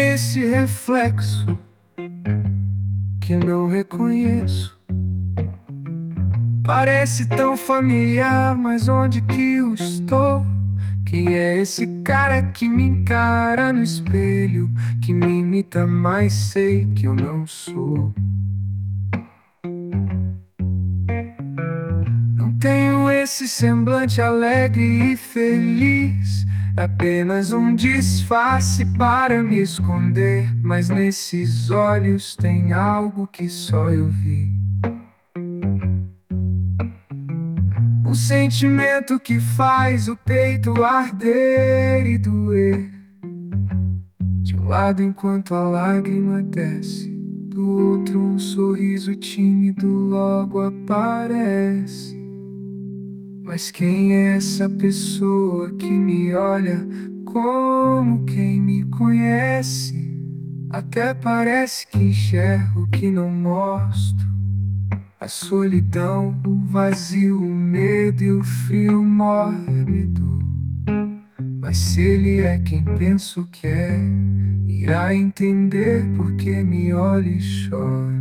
esse reflexo que não reconheço? Parece tão familiar, mas onde que eu estou? Quem é esse cara que me encara no espelho, que me imita, mas sei que eu não sou? Não tenho esse semblante alegre e feliz, apenas um disfarce para me esconder. Mas nesses olhos tem algo que só eu vi. Um sentimento que faz o peito arder e doer. De um lado enquanto a lágrima desce, do outro um sorriso tímido logo aparece. Mas quem é essa pessoa que me olha como quem me conhece? Até parece que enxergo o que não mostro. A solidão, o vazio, o medo e o frio mórbido. Mas se ele é quem penso que é, irá entender porque me olha e chora.